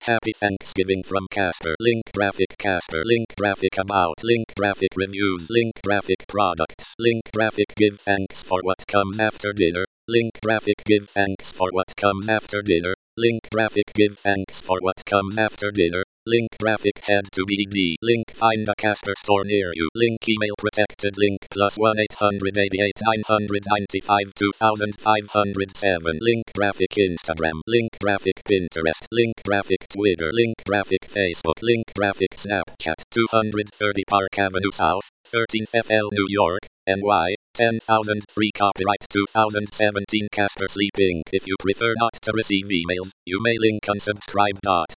Happy Thanksgiving from Casper. Link graphic Casper. Link graphic about. Link graphic reviews. Link graphic products. Link graphic give thanks for what comes after dinner. Link graphic give thanks for what comes after dinner. Link graphic give thanks for what comes after dinner. Link graphic head to BD. Link find a Casper store near you. Link email protected. Link plus 1-888-995-2507. Link graphic Instagram. Link graphic Pinterest. Link graphic Twitter. Link graphic Facebook. Link graphic Snapchat. 230 Park Avenue South, 13th FL New York, NY. 10,003 copyright 2017 Casper Sleep Inc. If you prefer not to receive emails, you may link unsubscribe.